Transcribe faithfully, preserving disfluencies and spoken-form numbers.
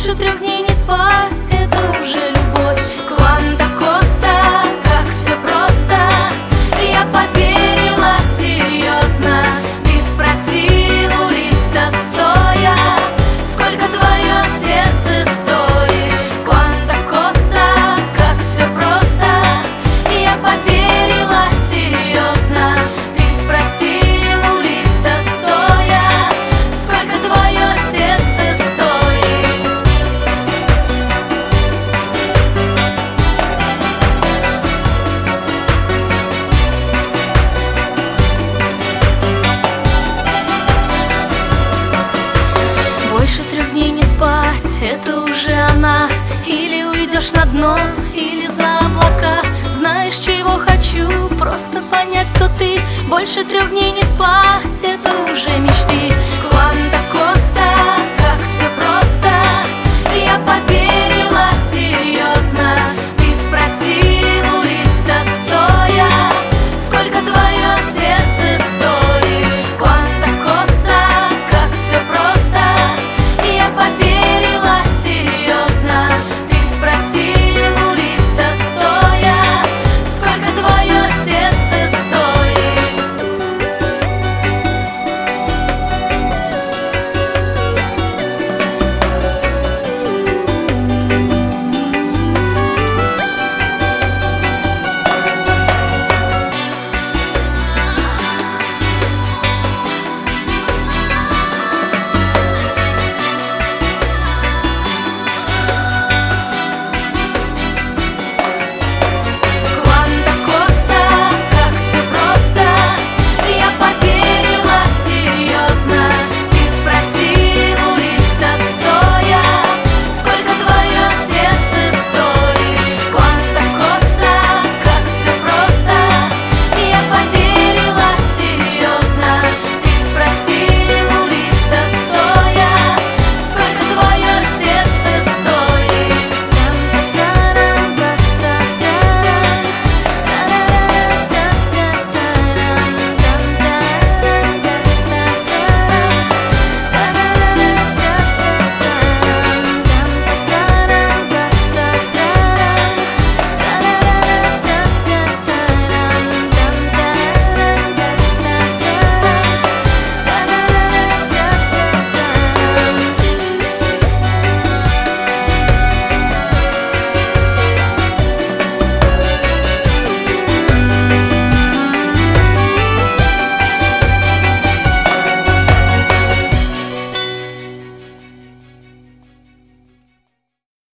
Больше трех дней не спать, это уже любовь. Кванта Коста, как все просто. Я поверила серьезно. Ты спросил у лифта стоя, сколько твое сердце стоит. Кванта Коста, как все просто. Я поверила серьезно. Ты спросил у лифта стоя, сколько твое сердце стоит. Больше трех дней не спать, это уже она. Или уйдешь на дно, или за облака. Знаешь, чего хочу? Просто понять, кто ты. Больше трех дней не спать, это уже мечты.